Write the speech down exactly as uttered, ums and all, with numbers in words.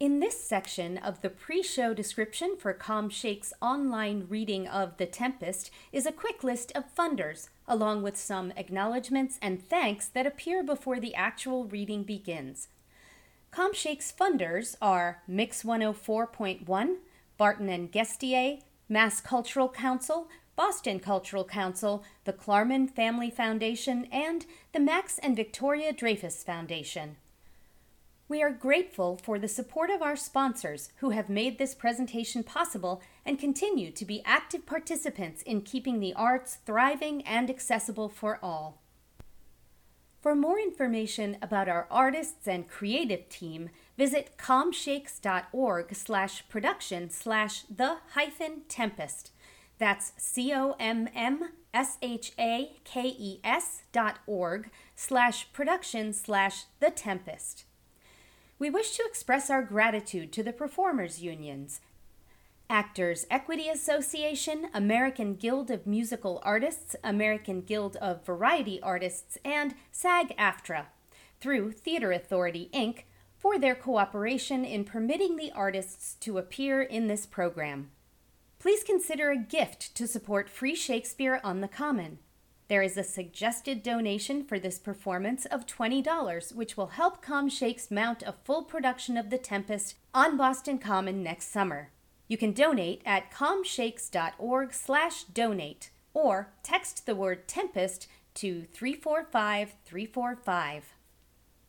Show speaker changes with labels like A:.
A: In this section of the pre-show description for ComShake's online reading of The Tempest is a quick list of funders, along with some acknowledgments and thanks that appear before the actual reading begins. ComShake's funders are Mix one oh four point one, Barton and Gestier, Mass Cultural Council, Boston Cultural Council, the Klarman Family Foundation, and the Max and Victoria Dreyfus Foundation. We are grateful for the support of our sponsors who have made this presentation possible and continue to be active participants in keeping the arts thriving and accessible for all. For more information about our artists and creative team, visit comshakes.org slash production slash the hyphen tempest. That's C-O-M-M-S-H-A-K-E-S dot org slash production slash the tempest. We wish to express our gratitude to the performers' unions, Actors Equity Association, American Guild of Musical Artists, American Guild of Variety Artists, and SAG-AFTRA, through Theater Authority, Incorporated, for their cooperation in permitting the artists to appear in this program. Please consider a gift to support Free Shakespeare on the Common. There is a suggested donation for this performance of twenty dollars, which will help ComShakes mount a full production of The Tempest on Boston Common next summer. You can donate at comshakes.org slash donate or text the word Tempest to three four five three four five.